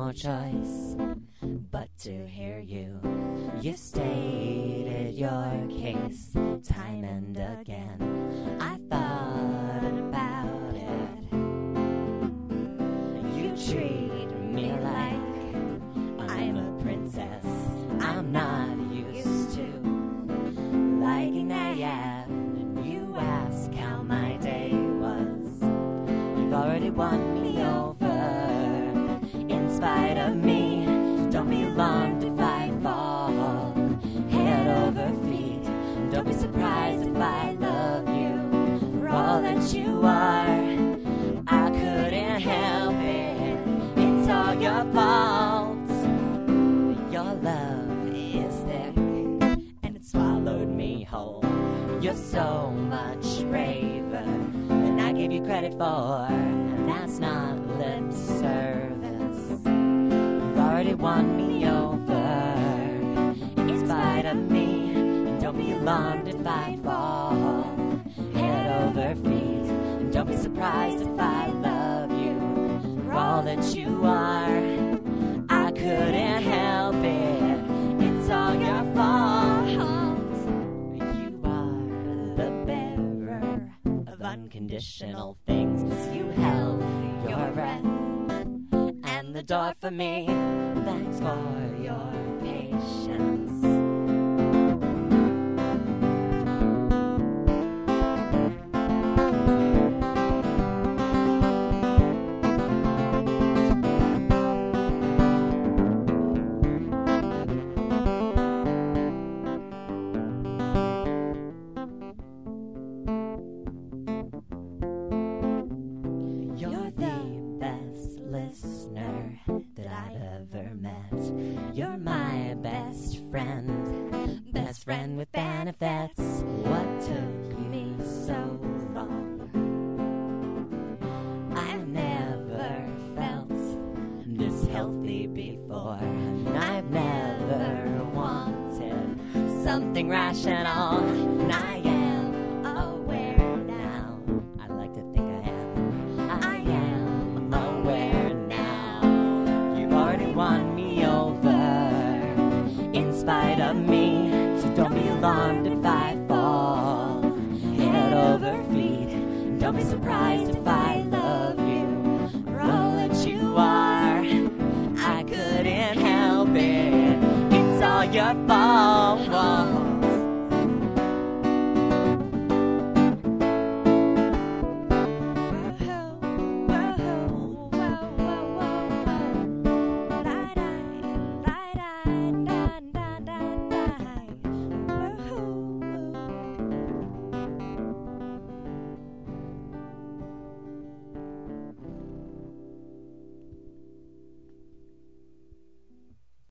no choice but to hear you. You stated your case time and again. I thought about it. You treat me like I'm a princess. I'm not used to liking that, yeah. And you ask how my day was. You've already won me over in spite of me. So don't be alarmed if I fall head over feet. Don't be surprised if I love you for all that you are. I couldn't help it. It's all your fault. Your love is thick and it swallowed me whole. You're so much braver than I give you credit for, and that's not lip service. You've already won me over in spite of me. And don't be alarmed if I fall head over feet. And don't be surprised if I love you for all that you are. I couldn't help it. It's all your fault. You are the bearer of unconditional things. You held your breath and the door for me. Thanks for your patience. You're the best listener that I've ever met. You're my best friend with benefits. What took me so long? I've never felt this healthy before, and I've never wanted something rational. And I am aware now. I like to think I am aware now. You've already won me over in spite of me. So don't be alarmed if I fall head over feet. Don't be surprised if I love you for all that you are. I couldn't help it. It's all your fault.